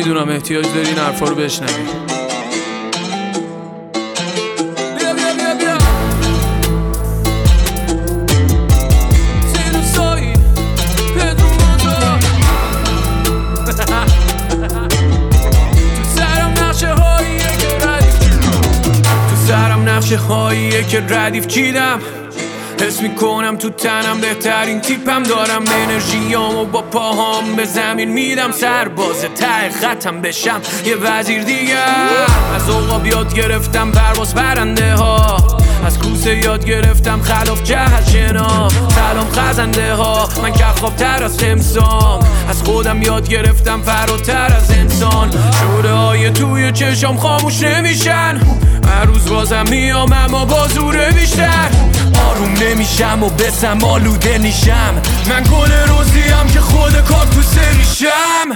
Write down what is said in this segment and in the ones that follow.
میدونم احتیاج داری این حرفا رو بشنوی. نقشه هاییه که ردیف چیدم، حس میکنم تو تنم بهترین تیپم، دارم انرژیامو با پاهام به زمین میدم، سرباز ته خطم بشم یه وزیر دیگه. از عقاب یاد گرفتم پرواز پرنده ها، از کوسه یاد گرفتم خلاف جهت شنا، سلام خزنده ها من که خوابتر از تمسام، از خودم یاد گرفتم فراتر از انسان، شوره های توی چشام خاموش نمیشن، هر روز بازم میام اما با زوره بیشتر، آروم نمیشم و بسم آلوده نیشم، من گل روزیم که خود کاکتوس ریشم.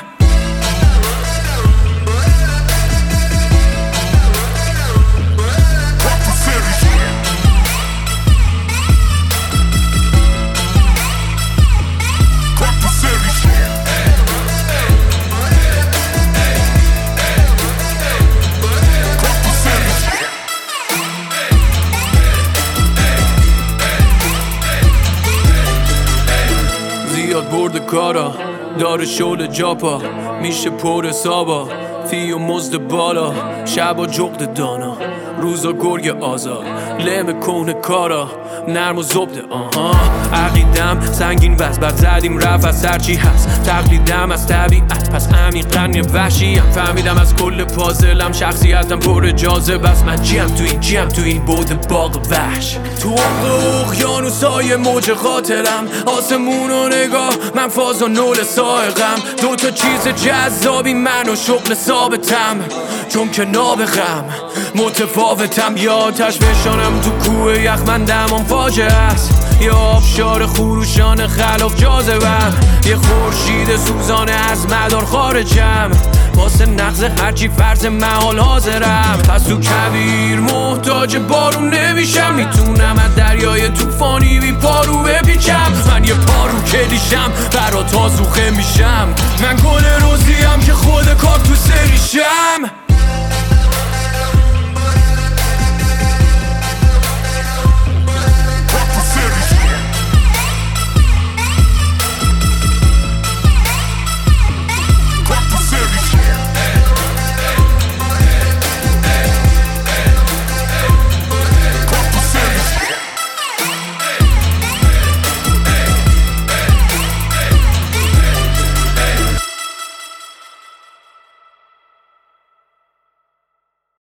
زیاد برد کارا داره شل جاپا، میشه پر حسابا فی و مزد بالا، شبا جغد دانا روزا گرگ آزاد، لم کهنه کارا نرم و زبده عقیدم سنگین وز بر زدیم رفت از هرچی هست، تقلیدم از طبیعت پس عمیقاً یه وحشیم، فهمیدم از کل پازلم شخصیتم پر جاذبه است، من جیم تو این بود باغ وحش، تو عمق اقیانوسای موج خاطرم، آسمون و نگاه من فاز و نول سائقم، دوتا چیز جذابی من و شغل ثابتم، چون که نابغم متفاوتم، یا آتش بشانم تو کوه یخ من دمام فاجعه است، یا آبشار خروشان خلاف جاذبم، یه خورشید سوزانه از مدار خارجم، واسه نقض هرچی فرض محال حاضرم، پس تو کویر محتاج بارون نمیشم، میتونم از دریای طوفانی بی پارو بپیچم، من یه پارو کلیشم برا تازوخه میشم،